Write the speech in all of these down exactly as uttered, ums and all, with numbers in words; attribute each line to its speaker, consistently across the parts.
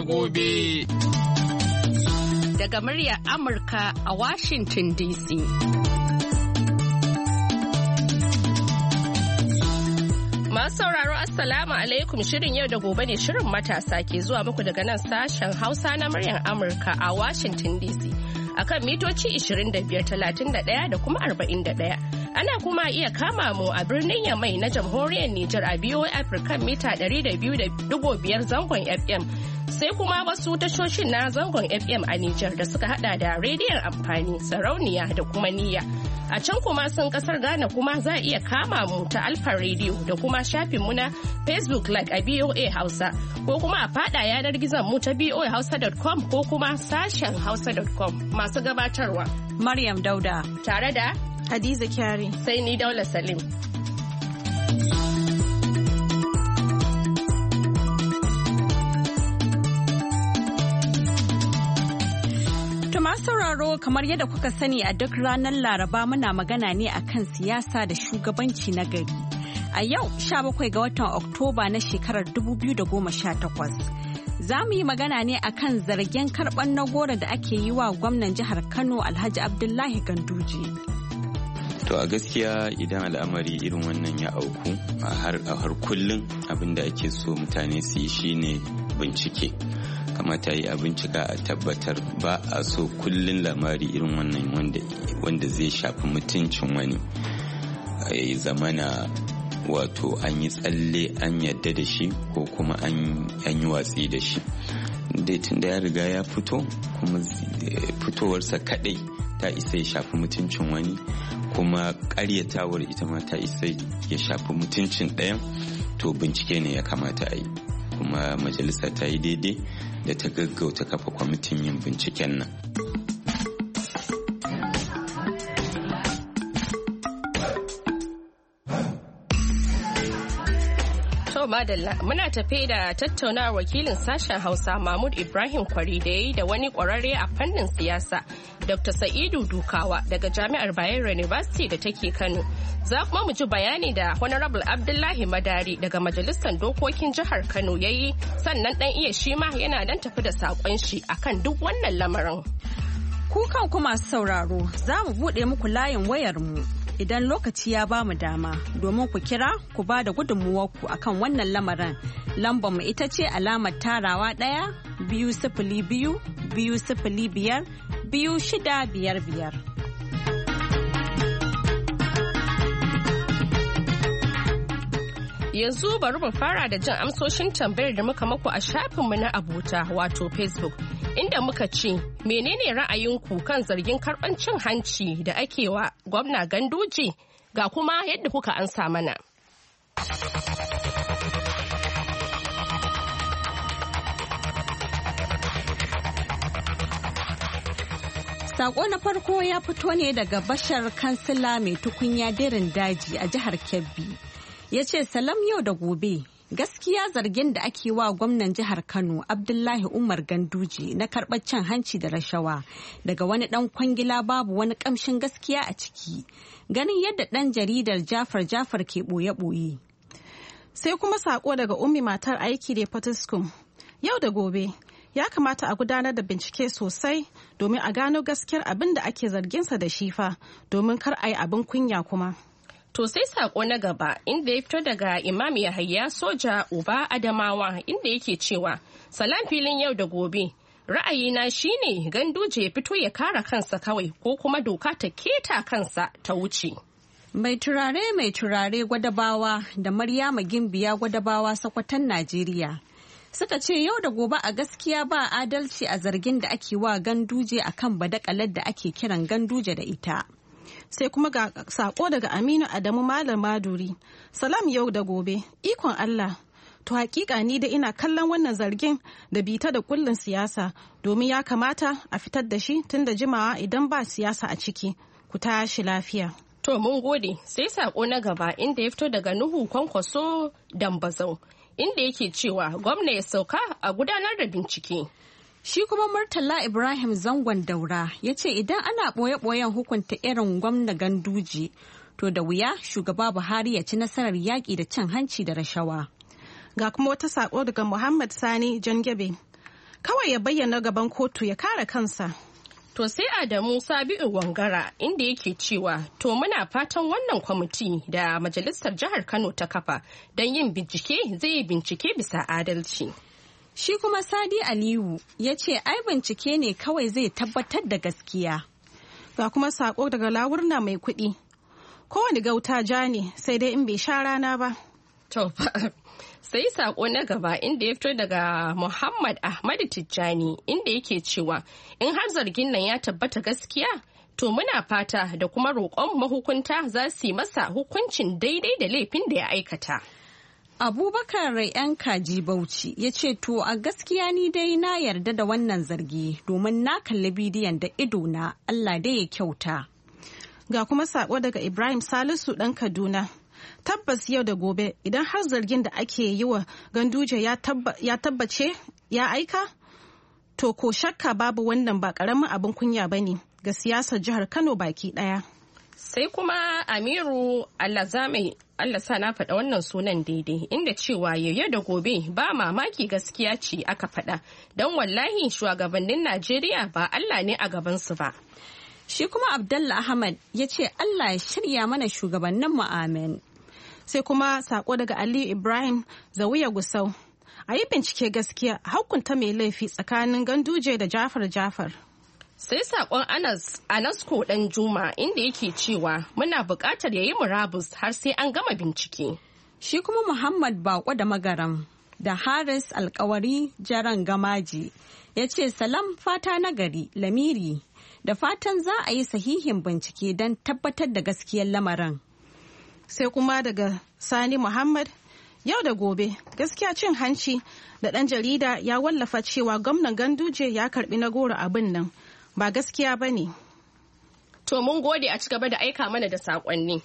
Speaker 1: gobe.
Speaker 2: Daga muryar Amurka a Washington D C. Masu sauraro Assalamu alaikum, shirin yau da gobe ne shirin matasa ke zuwa muku daga nan sashen Hausa na muryar Amurka a Washington D C akan mitoci ishirin da biyar, talatin da ɗaya da kuma arba'in da ɗaya. Ana kuma iya kama mu a birnin Yamai na jamhuriyar Nijar a B O A Africa mita ɗari da biyu da ɗigo biyar zangon F M. Sai kuma wasu tashoshin na zangon F M a Nijar da suka hada da rediyon amfani, sarauniya da kuma niyya. A can kuma sun kasar Ghana kuma za a iya kama mu ta Alfa Radio da kuma shafinmu na Facebook like a B O A Hausa ko kuma a fada yanar gizon mu ta B O A Hausa dot com ko kuma sashen Hausa dot com. Masu gabatarwa
Speaker 3: Maryam Dauda
Speaker 2: tare da
Speaker 3: Hadiza Kyari
Speaker 2: sai ni Daula Salim.
Speaker 3: sauraro kamar yadda kuka sani a duk ranar Laraba muna magana ne akan siyasa da shugabanci na gari. A yau sha bakwai ga watan Oktoba na shekarar dubu biyu da goma sha takwas. Za mu yi magana ne akan zargen karɓar na goro da ake yi wa gwamnan jihar Kano Alhaji Abdullahi Ganduje.
Speaker 4: To a gaskiya idan al'amari irin wannan ya auku a har kullum abin da ake so mutane su yi shine bincike. Kamata yi a bincika a tabbatar ba a so kullun lamari irin wannan wanda zai shafi mutuncin wani ya zamana wato an yi tsalle an yadda da shi ko kuma an yi watsi da shi dai tun da ya riga ya fito kuma fitowarsa kadai ta isa ya shafi mutuncin wani kuma karyatawar ita ma ta isa ya shafi mutuncin ɗayan to bincike ne ya kamata a yi kuma majalisa ta yi daidai da ta gaggauta kafa kwamitin yin binciken nan.
Speaker 2: To madalla muna tafe da tattaunawar wakilin sashen Hausa Mahmud Ibrahim Kwari da ya yi da wani kwararre a fannin siyasa Doctor Sa'idu Dukawa daga Jami'ar Bayero University da take Kano. Za kuma mu ji bayani da Honorable Abdullahi Madari daga Majalisar Dokokin Jihar Kano ya yi, sannan dan iya shi ma yana dan tafi da sakon shi akan duk wannan lamarin.
Speaker 3: Ku kan kuma sauraro za mu buɗe muku layin wayar mu idan lokaci ya ba mu dama domin ku kira ku ba da gudunmuwarku akan wannan lamarin. Lambar mu ita ce alamar tarawa ɗaya biyu sifili biyu biyu sifili biyar biyu shida biyar biyar.
Speaker 2: Yanzu bari mu fara da jin amsoshin tambayar da muka maku a shafinmu na abota wato Facebook, inda muka ce menene ra'ayinku kan zargin karɓar cin hanci da ake wa gwamna Ganduje, ga kuma yadda kuka ansa mana.
Speaker 3: Sako na farko ya fito ne daga Bashar Kansila mai tukunya dirin daji a jihar Kebbi. Ya ce salam yau da gobe, gaskiya zargin da ake wa gwamnan jihar Kano Abdullahi Umar Ganduje na karɓar cin hanci da rashawa daga wani ɗan kwangila babu wani ƙamshin gaskiya a ciki. Ganin yadda ɗan jaridar Jafar Jafar ke ɓoye-ɓoye.
Speaker 5: Sai kuma sako daga Ummi matar aiki da Fatiskum. Yau da gobe, ya kamata a gudanar da bincike sosai domin a gano gaskiyar abin da ake zarginsa da shi fa, domin kar a yi abin kunya kuma.
Speaker 2: To sai sako na gaba inda ya fito daga Imam Yahaya Soja Uba Adamawa inda yake cewa salam filin yau da gobe, ra'ayina shine Ganduje ya fito ya kare kansa kawai ko kuma doka ta keta kansa ta wuce.
Speaker 3: Mai turare mai turare Gwadabawa da Maryama Gimbiya Gwadabawa Sokoton Najeriya suka ce yau da gobe a gaskiya ba adalci a zargin da ake wa Ganduje akan badakalar da ake kiran Ganduje da ita.
Speaker 5: Sai kuma ga sako daga Aminu Adamu Malam Maduri. Salam yau da gobe, ikon Allah. To hakika ni da ina kallon wannan zargin da bita da kullun siyasa domin ya kamata a fitar da shi tun da jimawa idan ba siyasa a ciki. Ku tashi lafiya.
Speaker 2: To mun gode. Sai sako na gaba inda ya fito daga Nuhu Kwankwaso Dambazau inda yake cewa gwamna ya sauka a gudanar da bincike.
Speaker 3: Shi kuma Murtala Ibrahim Zangon Daura ya ce idan ana ɓoye-ɓoyen hukunta irin gwamna Ganduje, to da wuya shugaba Buhari ya ci nasarar yaƙi da cin hanci da rashawa.
Speaker 5: Ga kuma wata saƙo daga Muhammad Sani Jangebe. kawai ya bayyana gaban kotu ya kare kansa.
Speaker 2: To sai Adamu Sabi'u Wangara inda yake cewa to muna fatan wannan kwamiti da majalisar jihar Kano ta kafa don yin bincike zai yi bincike bisa adalci.
Speaker 3: Shi kuma Sadi Aliyu ya ce ai bincike ne kawai zai tabbatar da gaskiya.
Speaker 5: Ga kuma sako daga Lawurna mai kuɗi. Kowane gauta ja ne sai dai in bai sha rana ba.
Speaker 2: To sai sako na gaba inda ya fito daga Muhammad Ahmad Tijjani inda yake cewa in har zargin nan ya tabbata gaskiya to muna fata da kuma roƙon mahukunta za su yi masa hukuncin daidai da laifin da ya aikata.
Speaker 3: Abubakar Yan Kaji Bauchi ya ce to a gaskiya ni dai na yarda da wannan zargi domin na kalli bidiyon da idona Allah dai ya kyauta.
Speaker 5: Ga kuma sako daga Ibrahim Salisu ɗan Kaduna. Tabbas yau da gobe idan har zargin da ake yi wa Ganduje ya tabbace ya aika, to ko shakka babu wannan ba ƙaramin abin kunya ba ne ga siyasar jihar Kano baki ɗaya.
Speaker 2: Sai kuma Amiru Allah zame Allah sa na faɗa wannan sunan daidai inda cewa yau da gobe ba mamaki gaskiya ce aka faɗa don wallahi shugabannin Najeriya ba Allah ne a gabansu ba.
Speaker 3: Shi kuma Abdullah Ahmad ya ce Allah ya shirya mana shugabannin mu amin.
Speaker 5: Sai kuma sako daga Ali Ibrahim Zawiya Gusau. A yi bincike gaskiya a hukunta mai laifi tsakanin Ganduje da Jafar Jafar.
Speaker 2: Sai sakon Anas Anasko dan Juma inda yake cewa muna buƙatar yayi murabus har sai an gama bincike.
Speaker 3: Shi kuma Muhammad Bako da Magaram da Haris Alkawari Jaran Gamaji ya ce salam fata na gari lamiri da fatan za a yi sahihin bincike don tabbatar da gaskiyar lamarin.
Speaker 5: Sai kuma daga Sani Muhammad yau da gobe gaskiya cin hanci da ɗan jarida ya wallafa cewa gwamnan Ganduje ya karbi na goro abin nan ba gaskiya ba ne.
Speaker 2: To mun gode a ci gaba da aika mana da saƙonni.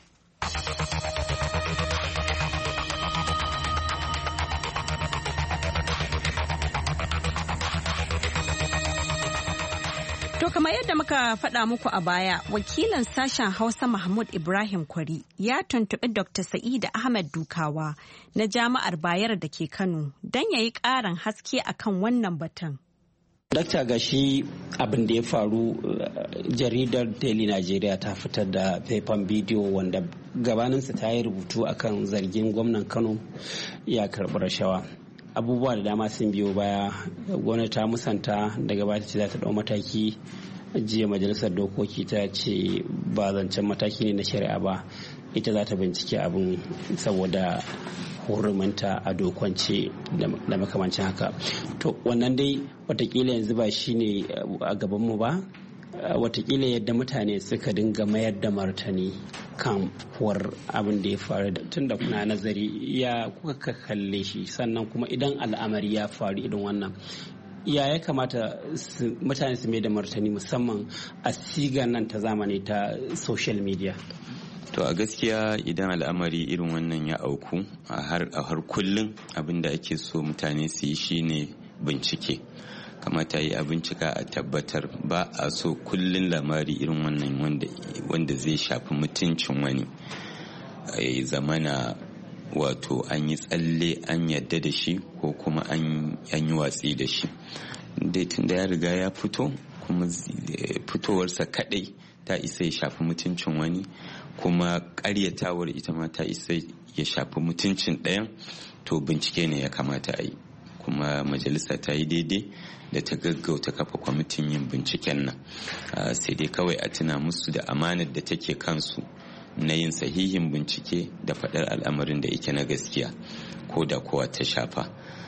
Speaker 3: To kamar yadda muka faɗa muku a baya, wakilin sashen Hausa Mahmud Ibrahim Kwari ya tuntuɓi Doctor Sa'ida Ahmed Dukawa na Jami'ar Bayero da ke Kano don ya yi ƙarin haske akan wannan batun.
Speaker 1: Dakta gashi abin da ya faru jaridar Daily Nigeria ta fitar da faifan bidiyo wanda gabaninsa ta yi rubutu akan zargin gwamnan Kano ya karɓi rashawa. Abubuwa da dama sun biyo baya, gwamnati ta musanta daga baya ta ce za ta ɗau mataki. Jiya majalisar dokoki ta ce ba zancen mataki ne na shari'a ba, ita za ta bincike abin saboda huruminta a dokwance da makamancin haka. To wannan dai watakila yanzu ba shi ne a gabanmu ba, watakila yadda mutane suka dinga mayar da martani kan war abin da ya faru tun da kuna nazari ya kuka kalle shi, sannan kuma idan al'amari ya faru irin wannan ya ya kamata mutane su mai da martani musamman a sigar nan ta zamani ta social media.
Speaker 4: To a gaskiya idan al'amari irin wannan ya auku a har kullum abin da ake so mutane su yi shine bincike. Kamata yi a bincika a tabbatar, ba a so kullum lamari irin wannan wanda zai shafi mutuncin wani ya zamana wato an yi tsalle an yadda da shi ko kuma an yi watsi da shi. Dai tun da ya riga ya fito, kuma fitowarsa kadai ta isa ya shafi mutuncin wani, kuma karyatawar ita ma ta isa ya shafi mutuncin ɗayan, to bincike ne ya kamata a yi. Kuma majalisa ta yi daidai da ta gaggauta kafa kwamitin yin binciken nan, sai dai kawai a tuna musu da amanar da take kansu na yin sahihin bincike da faɗar al'amarin da yake na gaskiya ko da kowa ta shafa.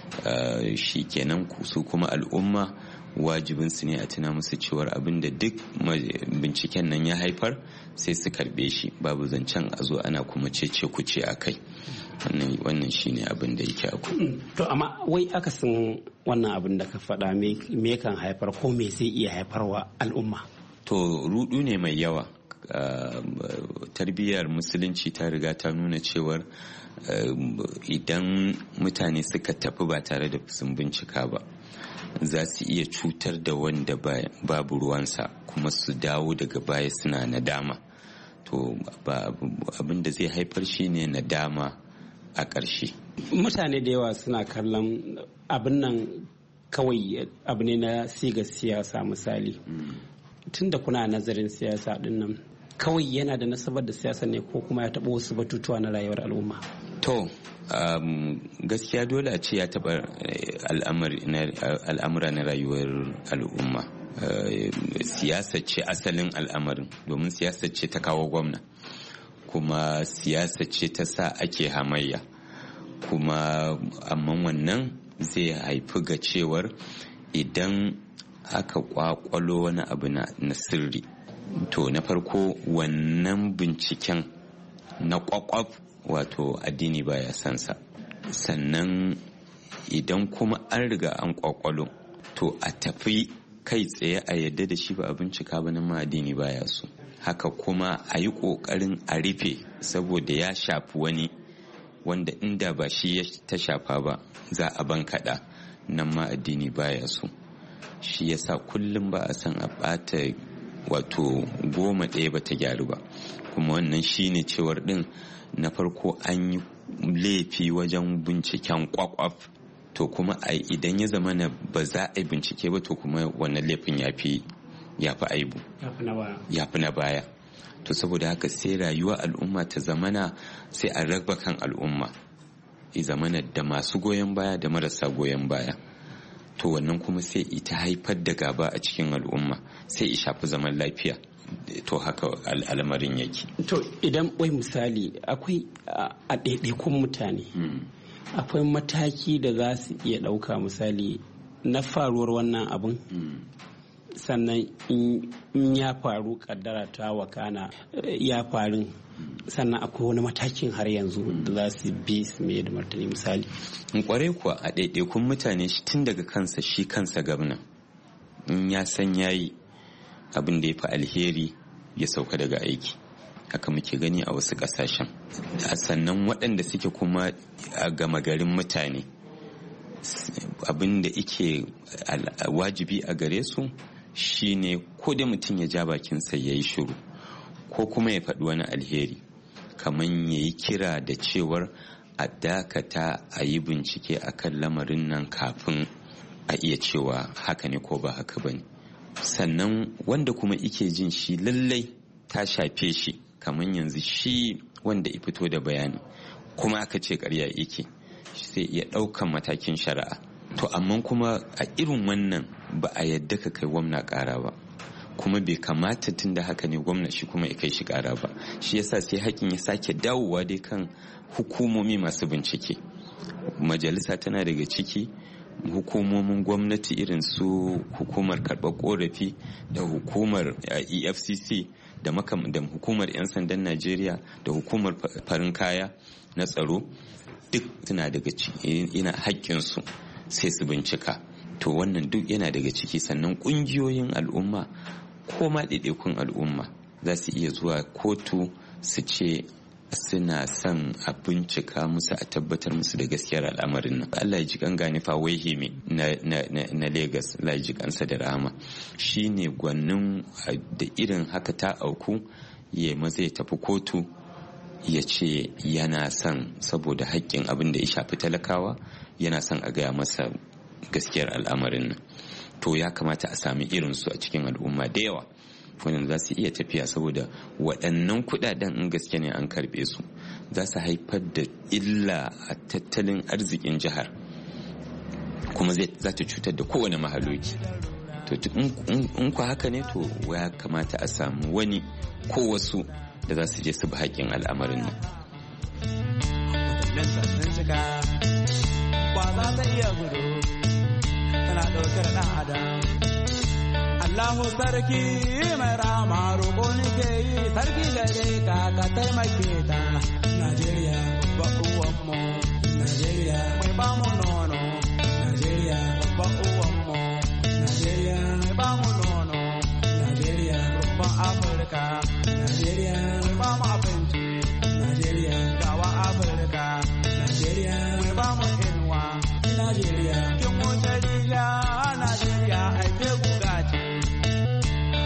Speaker 4: Shi kenan su kuma al'umma wajibinsu ne a tuna musu cewar abin da duk binciken nan ya haifar sai su karbe shi, babu zancen a zo ana kuma cece kuce a kai. Wannan shi ne abin da yake aku.
Speaker 1: To amma wai aka san wannan abin da ka faɗa me kan haifar ko me zai iya haifarwa al'umma?
Speaker 4: To rudu ne mai yawa. Tarbiyyar musulunci ta riga ta nuna cewar idan mutane suka tafi ba tare da sun bincika ba, za su iya cutar da wanda babu ruwansa kuma su dawo daga baya suna nadama. To abin da zai haifar shi ne nadama a ƙarshe.
Speaker 1: Mutane da yawa suna kallon abin nan kawai abu ne na siga siyasa misali. Tun da kuna nazarin siyasa din nan kawai yana da nasabar da siyasa ne ko kuma ya taɓa wasu batutuwa na rayuwar al'umma?
Speaker 4: To um, gaskiya dole a ce ya taɓa al'amura na rayuwar al'umma. Uh, siyasa ce asalin al'amarin, domin siyasa ce ta kawo gwamna, kuma siyasa ce ta sa ake hamayya, kuma amma wannan zai haifi ga cewar idan aka kwakwalo wani abu na sirri, to na farko wannan binciken na kwakwaf wato addini baya sansa. Sannan idan kuma an riga an kwakwalo, to a tafi kai tsaye a yadda da shi ba a bincika ba, nan ma addini baya so. Haka kuma a yi ƙoƙarin a rufe saboda ya shafi wani wanda inda ba shi ya ta shafa ba za a bankaɗa, nan ma addini baya so. Shi yasa kullum ba a san a ɓata wato goma ɗaya ba ta gyaru ba. Kuma wannan shine cewar ɗin na farko an yi laifi wajen binciken kwakwaf, to kuma idan ya zama na ba za a yi bincike ba, to kuma wannan laifin ya fi aibu, ya fi na baya. To saboda haka sai rayuwa al'umma ta zamana sai a raba kan al'umma, i zamana da masu goyon baya da marasa goyon baya. To wannan kuma sai ita haifar da gaba a cikin al'umma, sai i shafi zaman lafiya. To haka al'amarin yake. To
Speaker 1: idan wai misali akwai a ɗaiɗaikun mutane akwai mataki da za su iya ɗauka misali na faruwar wannan abin, sannan in ya faru kaddara ta wakana ya faru, sannan akwai wani matakin har yanzu da za su bi su mai da martani misali.
Speaker 4: In kwarai kuwa a ɗaiɗaikun mutane tun daga kansa shi kansa gwamna in ya san yayi abin da ya fi alheri ya sauka daga aiki. Haka muke gani a wasu ƙasashen. Sannan waɗanda suke kuma a gama garin mutane, abin da ike wajibi a gare su shine ko da mutum ya ja bakinsa ya yi shiru, ko kuma ya faɗi wani alheri, kamar ya yi kira da cewar a dakata a yi bincike a kan lamarin nan kafin a iya cewa haka ne ko ba haka ba ne. Sannan wanda kuma ike jin shi lallai ta shafe shi, kamar yanzu shi wanda ya fito da bayani kuma aka ce ƙarya yake, sai iya ɗaukan matakin shari'a. To amma kuma a irin wannan ba a yadda ka kai gwamna ƙara ba, kuma bai kamata tun da haka ne gwamna shi kuma ya kai shi ƙara ba. Shi yasa sai haƙin ya sake dawowa dai kan hukumomi masu bincike. Majalisa tana daga ciki, hukumomin gwamnati irin su hukumar karɓar ƙorafi da hukumar E F C C da hukumar 'yan sandan Najeriya da hukumar farin kaya na tsaro, duk suna daga ciki, ina haƙƙinsu sai su bincika. To wannan duk yana daga ciki. Sannan ƙungiyoyin al'umma ko ma ɗaiɗaikun al'umma za su iya zuwa kotu su ce suna son a bincika musu, a tabbatar musu da gaskiyar al'amarin nan. Allah ya ji kan gani fa Waihime na na na Lagos, Allah ya ji kansa da rahama, shine gwanin da irin haka ta auku ya maza ya tafi kotu ya ce yana son, saboda haƙƙin abin da ya shafi talakawa, yana son a gaya masa gaskiyar al'amarin nan. To ya kamata a sami irinsu a cikin al'umma da yawa wannan za su iya tafiya, saboda waɗannan kuɗaɗen in gaske ne an karɓe su za su haifar da illa a tattalin arzikin jihar, kuma za ta cutar da kowane mahaloki. To in ku haka ne, to ya kamata a samu wani ko wasu da za su je su bi haƙƙin al'amarin nan.
Speaker 6: Allahu sarki mai rama roƙo nake yi, sarki gare ka ka taimake ta. Najeriya ba uwanmu, Najeriya mai ba mu nono, Najeriya ba uwanmu, Najeriya mai ba mu nono, Najeriya babban Afirka, Najeriya mai ba mu abinci, Najeriya gawa Afirka, Najeriya mai ba mu inuwa, Najeriya kin wuce riya, Najeriya aike guga ce.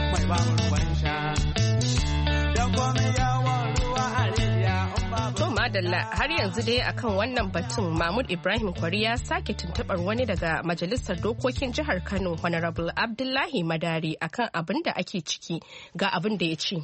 Speaker 2: To madalla har yanzu dai akan wannan batun Mahmud Ibrahim Kwari ya sake tuntubar wani daga Majalisar Dokokin Jihar Kano Honorable Abdullahi Madari akan abin da ake ciki ga abin da ya ce.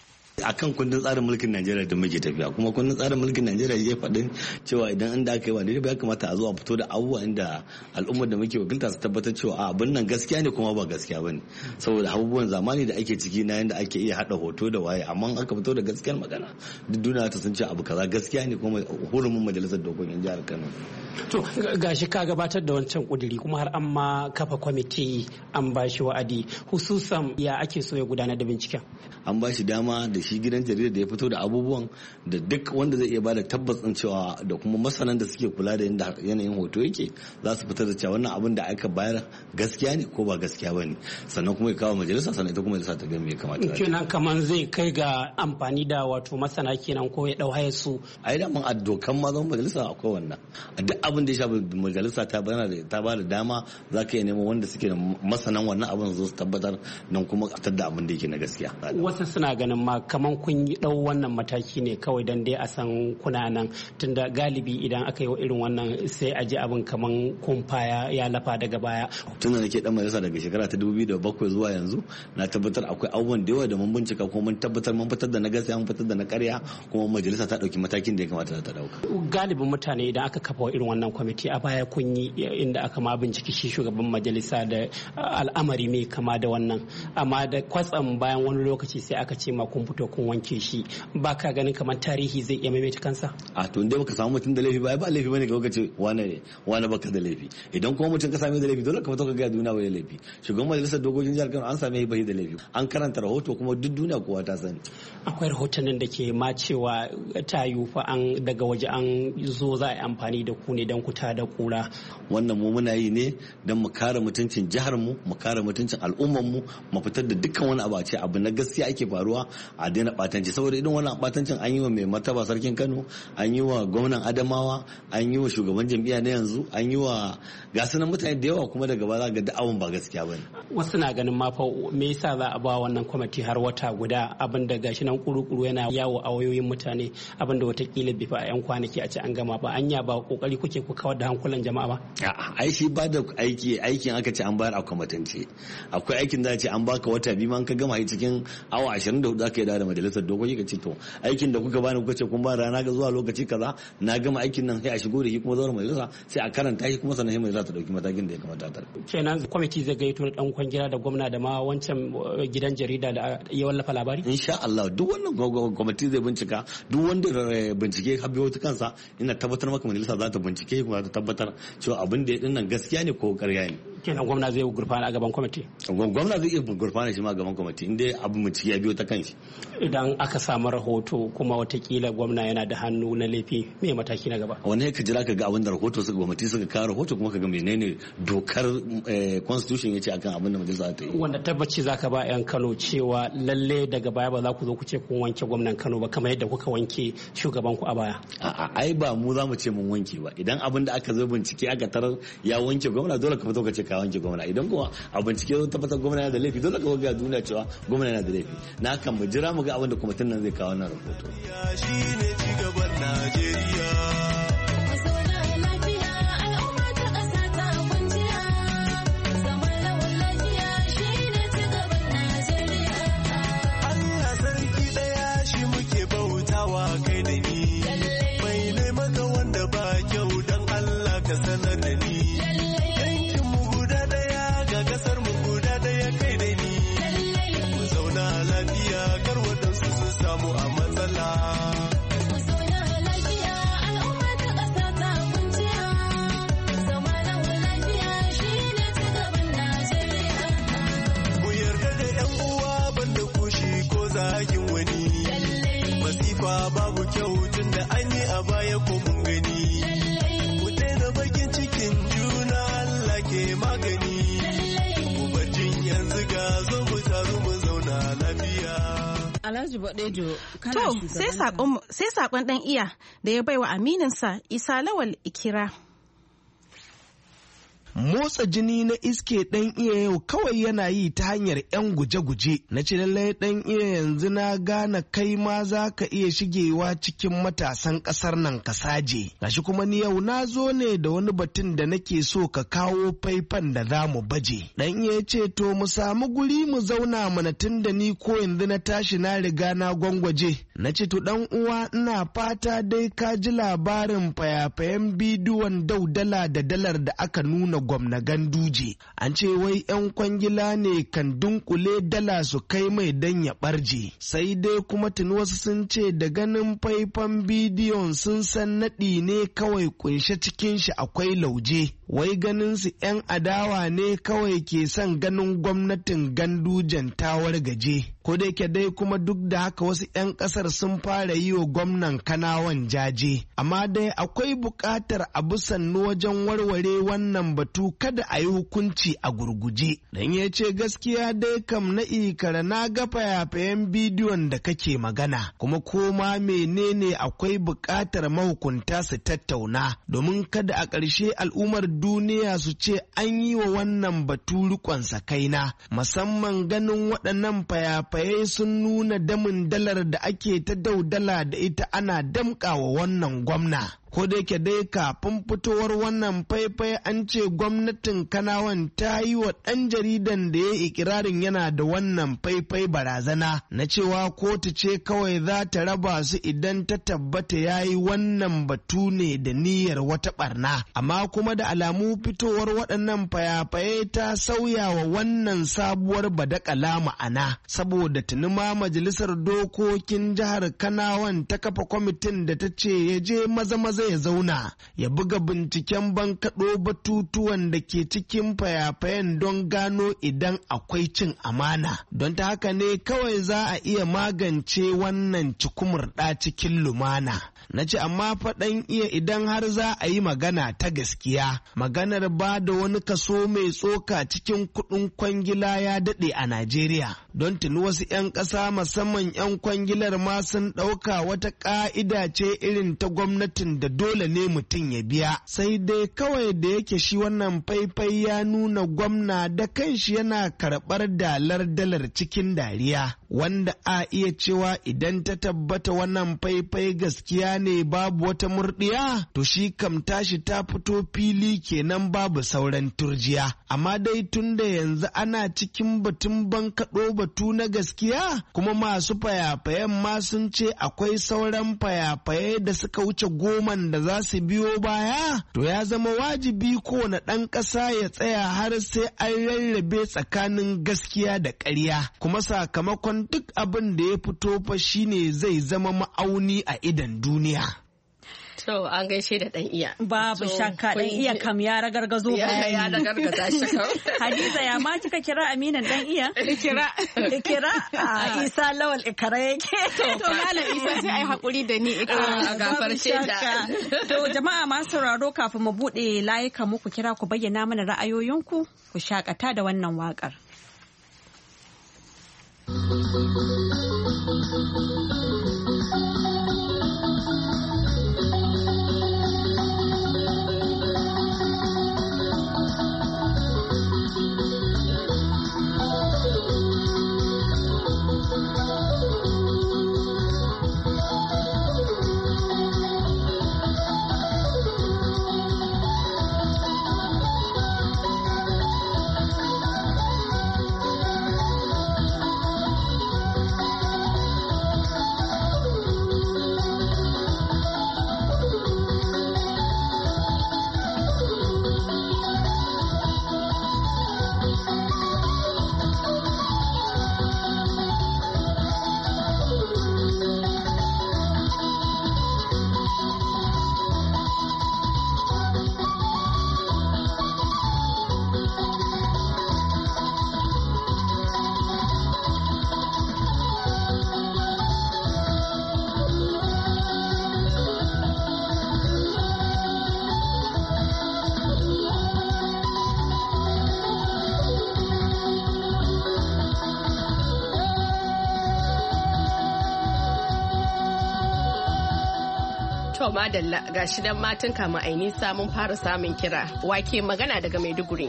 Speaker 7: Akan kundin tsarin mulkin Najeriya da muke tafiya kuma kundin tsarin mulkin Najeriya ya faɗin cewa idan inda aka yi wa daidai ya kamata a zo a fito da abubuwa inda al'ummar da muke wakilta su tabbatar cewa a abin nan gaskiya ne kuma ba gaskiya bane saboda abubuwan zamani da ake ciki na yanda ake iya hada hoto da waye amma aka fito da gaskiyar magana duk duniya ta san cewa abu kaza gaskiya ne kuma hurumin majalisar dokokin jihar Kano.
Speaker 1: To gashi ka gabatar da wancan kuduri kuma har an ma kafa kwamiti an ba shi wa'adi hususan ya ake so ya gudanar da binciken.
Speaker 7: An ba shi dama da shi gidan jarida da ya fito da abubuwan da duk wanda zai iya ba da tabbacin cewa da kuma masanan da suke kula da yadda yanayin hoto yake za su fitar da cewa wannan abin da aka bayar gaskiya ne ko ba gaskiya ba ne sannan kuma ya kawo majalisa sannan ita kuma ya sa ta gami ya kamata.
Speaker 1: Kenan kamar zai kai ga amfani da wato masana kenan ko ya dau hayar su.
Speaker 7: A yi daman a dokan ma zama majalisa akwai wannan. Duk abin da ya shafi majalisa ta bana da ta ba da dama za ka iya neman wanda suke da masanan wannan abin zo su tabbatar don kuma a da abin da yake na gaskiya.
Speaker 1: Wasu suna ganin ma kamar kun yi ɗau wannan mataki ne kawai don dai a san kuna nan tunda galibi idan aka yi irin wannan sai a ji abin kamar kumfa ya lafa daga baya.
Speaker 7: Tunda nake dan majalisa daga shekara ta dubu biyu da bakwai zuwa yanzu na tabbatar akwai abubuwan da yawa da mun bincika kuma mun tabbatar mun fitar da na gaskiya mun fitar da na ƙarya kuma majalisa ta ɗauki matakin da ya kamata ta ɗauka.
Speaker 1: Galibin mutane idan aka kafa irin wannan kwamiti a baya kun yi inda aka ma binciki shi shugaban majalisa da al'amari mai kama da wannan amma da kwatsam bayan wani lokaci sai aka ce ma kun fito kun wanke shi ba ka ganin kamar tarihi zai iya maimaita kansa.
Speaker 7: A to inda baka samu mutum da laifi ba ba laifi bane ka ce wane ne wane baka da laifi idan kuma mutum ka same da laifi dole ka fito ka ga duniya bai laifi shugaban majalisar dokokin jihar Kano an same shi bai da laifi an karanta rahoto kuma duk duniya kowa ta sani.
Speaker 1: Akwai rahotannin da ke ma cewa ta yi fa an daga waje an zo za a yi amfani da ku ne don ku ta da kura.
Speaker 7: Wannan mu muna yi ne don mu kare mutuncin jihar mu mu kare mutuncin al'ummar mu mu fitar da dukkan wani abu a ce abu na gaskiya ake faruwa a daina batanci saboda idan wannan batancin an yi wa mai martaba sarkin Kano an yi wa gwamnan Adamawa an yi wa shugaban jam'iyya na yanzu an yi wa gasunan mutane da yawa kuma daga baya ga da'awun ba gaskiya bane.
Speaker 1: Wasu na ganin ma fa me yasa za a ba wannan kwamiti har wata guda abin da gashi nan kuru-kuru yana yawo a wayoyin mutane abin da watakila bai fa a yan kwanaki a ce an gama ba anya ba kokari kuke ku kawar da hankulan jama'a ba.
Speaker 7: A'a ai shi ba da aiki aikin aka ce an bayar a kwamitance akwai aikin da ce an baka wata biyu man ka gama shi cikin awa ashirin da hudu aka yi da majalisar dokoki ka ce to aikin da kuka bani kuka ce kun ba rana ga zuwa lokaci kaza na gama aikin nan sai a shigo da shi kuma zuwa majalisa sai a karanta shi kuma sannan majalisa ta dauki matakin da ya kamata ta.
Speaker 1: Kenan kwamiti zai gaito dan kwangila da gwamna da ma wancan gidan jarida da ya wallafa labari.
Speaker 7: Insha Allah duk wannan kwamiti zai bincika duk wanda bincike ka biyo ta kansa ina tabbatar maka majalisa za ta bincike kuma za ta tabbatar cewa abin da ya dinnan gaskiya ne ko ƙarya ne.
Speaker 1: Kenan gwamna zai gurfana a gaban kwamiti.
Speaker 7: Gwamna zai iya gurfana shi ma a gaban kwamiti inda abin bincike ya biyo ta kanshi.
Speaker 1: Idan aka samu rahoto kuma watakila gwamna yana da hannu na laifi me mataki na gaba.
Speaker 7: Wani ka jira ka ga abin da rahoto suka gwamnati suka kawo rahoto kuma ka ga menene dokar constitution ya ce akan abin da majalisa ta yi.
Speaker 1: Wanda tabbaci za ka ba 'yan Kano cewa lalle daga baya ba za ku zo ku ce kun wanke gwamnan Kano ba kamar yadda kuka wanke shugaban ku a baya.
Speaker 7: A'a ai ba mu za mu ce mun wanke ba idan abin da aka zo bincike aka tarar ya wanke gwamna dole ka fito ka ce ka wanke gwamna idan kuma a bincike zo tabbatar gwamna yana da laifi dole ka ga duniya cewa gwamna yana da laifi na kan mu jira mu ga abin da kwamitin nan zai kawo nan rahoto.
Speaker 8: Shi ne cigaban Najeriya. Babu kyau tun da an yi a baya ko mun gani. Ku daina bakin cikin juna Allah ke magani. Ku bajin yanzu ga zo mu taru mu zauna lafiya.
Speaker 3: Alhaji Badejo kana
Speaker 5: shugaba. To sai sakon dan iya da ya baiwa amininsa Isa Lawal Ikira.
Speaker 9: motsa jini na iske dan iya yau kawai yana yi ta hanyar yan guje-guje. Na ce lallai dan iya yanzu na gane kai ma za ka iya shigewa cikin matasan kasar nan ka saje. Gashi kuma ni yau na zo ne da wani batun da nake so ka kawo faifan da za mu baje. Dan iya ce to mu samu guri mu zauna mana tun da ni ko yanzu na tashi na riga na gwangwaje. Na ce to dan uwa ina fata dai ka ji labarin fayafayen bidiyon daudala da dalar da aka nuna gwamna Ganduje. An ce wai yan kwangila ne kan dunkule dala su kai mai dan ya barje. Sai dai kuma tuni wasu sun ce da ganin faifan bidiyon sun san naɗi ne kawai kunshe cikin shi akwai lauje. Wai ganin su yan adawa ne kawai ke son ganin gwamnatin Gandujen ta wargaje. Ko da yake dai kuma duk da haka wasu 'yan kasar sun fara yi wa gwamnan Kanawan jaje, amma dai akwai buƙatar abu sannu wajen warware wannan batu kada a yi hukunci a gurguje. Dan ya ce gaskiya dai kam na ikara na ga fayafayen bidiyon da kake magana, kuma koma menene akwai buƙatar mahukunta su tattauna domin kada a ƙarshe al'ummar duniya su ce an yi wa wannan batu riƙon sakaina, musamman ganin waɗannan fayafaye sun nuna damin dalar da ake ta daudala da ita ana damƙawa wannan gwamna. Ko da yake dai kafin fitowar wannan faifai an ce gwamnatin Kanawan ta yi wa ɗan jaridan da ya yi ikirarin yana da wannan faifai barazana na cewa kotu ce kawai za ta raba su idan ta tabbata ya yi wannan batu ne da niyyar wata barna. Amma kuma da alamu fitowar waɗannan fayafaye ta sauya wa wannan sabuwar badakala ma'ana, saboda tuni ma majalisar dokokin jihar Kanawan ta kafa kwamitin da ta ce ya je maza-maza ya zauna ya buga binciken bankaɗo batutuwan da ke cikin fayafayen don gano idan akwai cin amana. Don ta haka ne kawai za a iya magance wannan cikumurɗa cikin lumana. Na ce amma faɗan iya idan har za a yi magana ta gaskiya, maganar ba da wani kaso mai tsoka cikin kuɗin kwangila ya daɗe a Najeriya. Don tuni wasu 'yan ƙasa musamman 'yan kwangilar ma sun ɗauka wata ƙa'ida ce irin ta gwamnatin da dole ne mutum ya biya. Sai dai kawai da yake shi wannan faifai ya nuna gwamna da kanshi yana karɓar dalar dalar cikin dariya, wanda a iya cewa idan ta tabbata wannan faifai gaskiya ne babu wata murdiya, to shi kam tashi ta fito fili kenan babu sauran turjiya. Amma dai tun da yanzu ana cikin batun bankaɗo batu na gaskiya, kuma masu fayafayen ma sun ce akwai sauran fayafaye da suka wuce goman da za su biyo baya, to ya zama wajibi kowane ɗan ƙasa ya tsaya har sai an rarrabe tsakanin gaskiya da ƙarya, kuma sakamakon duk abin da ya fito fa shine zai zama ma'auni a idan duniya.
Speaker 2: To an gaishe da ɗan iya.
Speaker 3: Babu shakka ɗan iya kam ya ragargazo bayani.
Speaker 2: Ya ragargaza shi kam.
Speaker 3: Hadiza ya ma kika kira Aminan ɗan iya?
Speaker 5: Ikira.
Speaker 3: Ikira? A Isa Lawal Ikara yake.
Speaker 5: To Malam Isa sai ai hakuri da ni Ikira.
Speaker 2: A gafarce da.
Speaker 3: To jama'a masu sauraro kafin mu buɗe layuka muku kira ku bayyana mana ra'ayoyinku, ku shakata da wannan waƙar.
Speaker 2: To madalla ga shi dan matan kama ai nisa mun fara samun kira. Wake magana daga Maiduguri.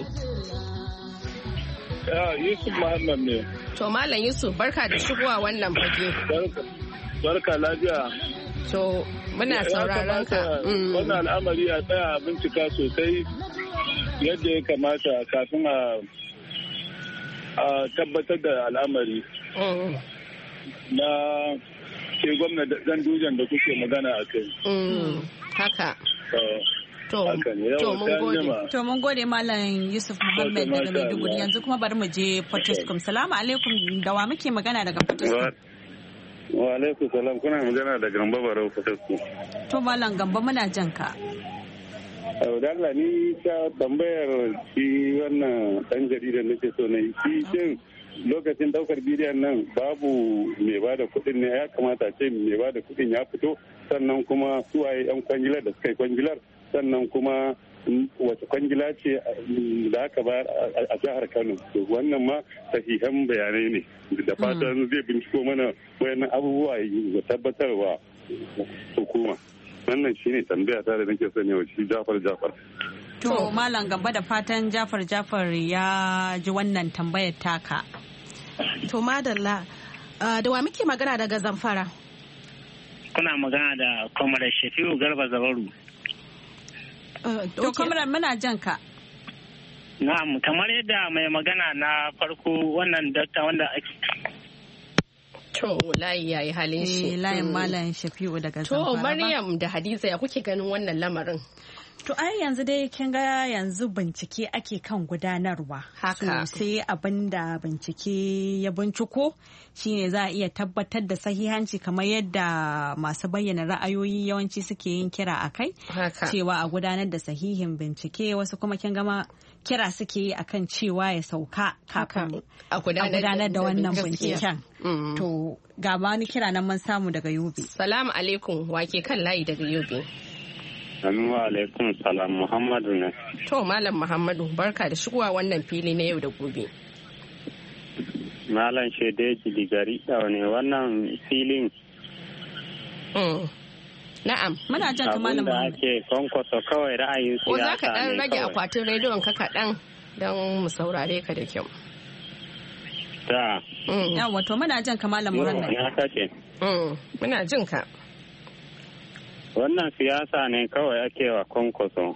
Speaker 10: Ya Yusuf Muhammad ne.
Speaker 2: To Malam Yusuf barka da shigowa wannan fage.
Speaker 10: Barka lafiya.
Speaker 2: To muna sauraron ka.
Speaker 10: Wannan al'amari a tsaya bincika sosai yadda ya kamata kafin a tabbatar da al'amari. Na ke gwamna Gandujan da kuke magana a kai.
Speaker 2: Haka. To,
Speaker 3: to mun gode Malam Yusuf Muhammad daga Maiduguri yanzu kuma bari mu je Potoskum. Salamu alaikum da wa muke magana daga Potoskum.
Speaker 10: Wa alaikum salam kuna magana da Gamba Barau Potoskum.
Speaker 3: To Malam Gamba muna jan ka.
Speaker 10: Allah ni ta tambayar shi wannan dan jaridar nake so na yi shi lokacin daukar bidiyon nan babu mai ba da kudin ne ya kamata ce mai ba da kudin ya fito sannan kuma suwaye yan kwangilar da suka yi kwangilar sannan kuma wace kwangila ce da aka bayar a jihar Kano wannan ma sahihan bayanai ne da fatan zai binciko mana wayannan abubuwa ya tabbatarwa hukuma wannan shine tambaya ta da nake son yau shi Jafar Jafar.
Speaker 3: To Malam Gamba da fatan Jafar Jafar ya ji wannan tambayar taka.
Speaker 5: To madalla da wa muke magana daga Zamfara?
Speaker 11: Kuna magana da Kwamar Shafi'u Garba Zabaru.
Speaker 3: To Kwamar muna jan ka.
Speaker 11: Na'am kamar yadda mai magana na farko wannan dakta wanda ake
Speaker 2: To layi yayi halin shi.
Speaker 3: Layin Malam Shafi'u daga Zamfara.
Speaker 2: To Maryam da Hadiza ya kuke ganin wannan lamarin?
Speaker 3: To ai yanzu dai kin ga yanzu bincike ake kan gudanarwa.
Speaker 2: Haka.
Speaker 3: So, sai abin da bincike ya binciko shine za a iya tabbatar da sahihanci kamar yadda masu bayyana ra'ayoyi yawanci suke yin kira a kai. Cewa a gudanar da sahihin bincike wasu kuma kin gama kira suke yi akan cewa ya sauka kafin a gudanar da wannan binciken. To ga wani kira nan mun samu daga Yobe.
Speaker 2: Salamu alaikum wake kan layi daga Yobe.
Speaker 10: Assalamu alaikum salam Muhammadu ne.
Speaker 2: To Malam Muhammadu barka da shigowa wannan fili na yau da gobe.
Speaker 10: Malam Shedeji Digari ne wannan filin.
Speaker 2: Na'am.
Speaker 3: Muna jan ka Malam
Speaker 10: Muhammadu. Abin da ake kwankwaso kawai ra'ayin siyasa ne.
Speaker 2: Ko za ka ɗan rage akwatin rediyon ka kaɗan don mu saurare ka da kyau.
Speaker 10: Ta.
Speaker 3: Yawwa to muna jan ka Malam Muhammadu.
Speaker 10: Ya kace.
Speaker 2: Muna jin ka.
Speaker 10: Wannan siyasa ne kawai ake wa kwankwaso.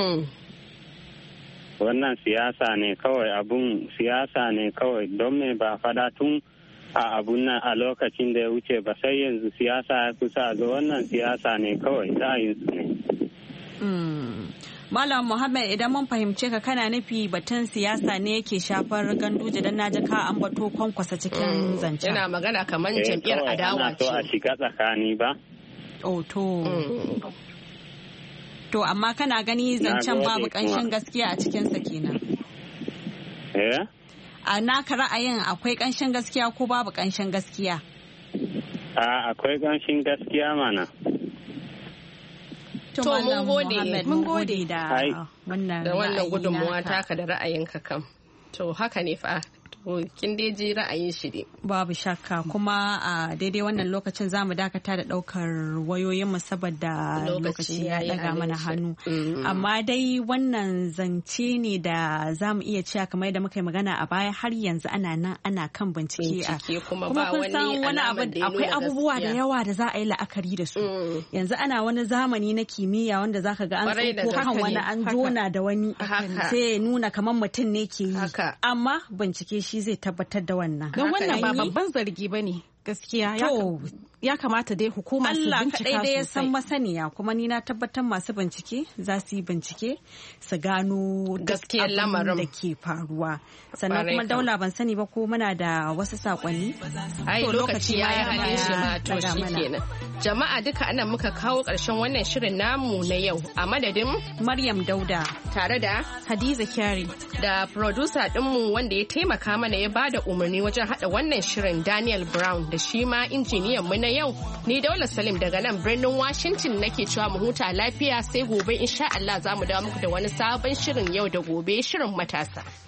Speaker 10: Wannan siyasa ne kawai abun siyasa ne kawai don me ba fada tun a abun nan a lokacin da ya wuce ba sai yanzu siyasa ya kusa ga wannan siyasa ne kawai ra'ayinsu ne.
Speaker 3: Malam Muhammad idan mun fahimce ka kana nufi batun siyasa ne yake shafar Ganduje dan naji ka ambato kwankwasa cikin zancen.
Speaker 2: Yana magana kamar jam'iyyar adawa ce.
Speaker 10: Ana so a shiga tsakani ba.
Speaker 3: Oh to. To amma kana gani zancen babu ƙanshin gaskiya a cikinsa kenan.
Speaker 10: Eh?
Speaker 3: A naka ra'ayin akwai ƙanshin gaskiya ko babu ƙanshin gaskiya?
Speaker 10: A akwai ƙanshin gaskiya mana.
Speaker 3: To mun gode, mun gode da wannan
Speaker 2: da wannan gudunmuwa taka da ra'ayinka kam. To haka ne fa. Kin dai ji ra'ayin shi ne.
Speaker 3: Babu shakka kuma a daidai wannan lokacin zamu dakata da daukar wayoyin mu saboda lokaci ya daga mana hannu. Amma dai wannan zance ne da zamu iya cewa kamar da muka yi magana a baya har yanzu ana nan ana kan bincike a
Speaker 2: kuma kun san wani abu
Speaker 3: akwai abubuwa da yawa da za a yi la'akari da su. Yanzu ana wani zamani na kimiyya wanda zaka ga an ko kan wani an jona da wani sai ya nuna kamar mutum ne ke yi. Amma bincike shi zai tabbatar da wannan.
Speaker 5: Don wannan ba babban zargi ba ne gaskiya ya kamata dai hukuma su bincika sosai. Allah kaɗai dai ya san masaniya kuma ni na tabbatar masu bincike za su yi bincike su gano
Speaker 2: gaskiyar lamarin
Speaker 5: da ke faruwa. Sannan kuma Daula ban sani ba ko muna da wasu sakonni.
Speaker 2: Ai lokaci ya yi halin shi ma to shi kenan. Jama'a duka anan muka kawo ƙarshen wannan shirin namu na yau a madadin
Speaker 5: Maryam Dauda
Speaker 2: tare da
Speaker 5: Hadiza Kyari
Speaker 2: da producer ɗinmu wanda ya taimaka mana ya bada umarni wajen haɗa wannan shirin Daniel Brown da shi ma injiniyan mu na yau ni Daula Salim daga nan birnin Washington nake cewa mu huta lafiya sai gobe insha Allah za mu dawo muku da wani sabon shirin yau da gobe shirin matasa.